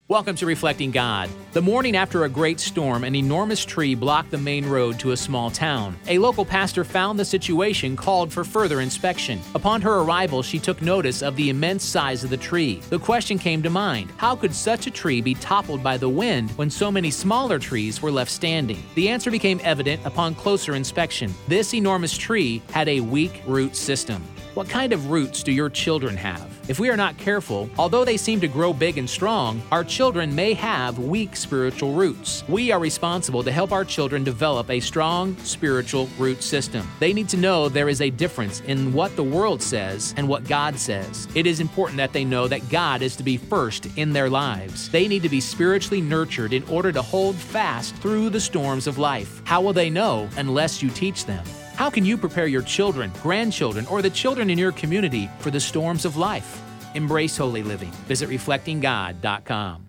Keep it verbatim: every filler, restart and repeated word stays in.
Welcome to Reflecting God. The morning after a great storm, an enormous tree blocked the main road to a small town. A local pastor found the situation called for further inspection. Upon her arrival, she took notice of the immense size of the tree. The question came to mind: how could such a tree be toppled by the wind when so many smaller trees were left standing? The answer became evident upon closer inspection. This enormous tree had a weak root system. What kind of roots do your children have? If we are not careful, although they seem to grow big and strong, our children may have weak spiritual roots. We are responsible to help our children develop a strong spiritual root system. They need to know there is a difference in what the world says and what God says. It is important that they know that God is to be first in their lives. They need to be spiritually nurtured in order to hold fast through the storms of life. How will they know unless you teach them? How can you prepare your children, grandchildren, or the children in your community for the storms of life? Embrace holy living. Visit reflecting god dot com.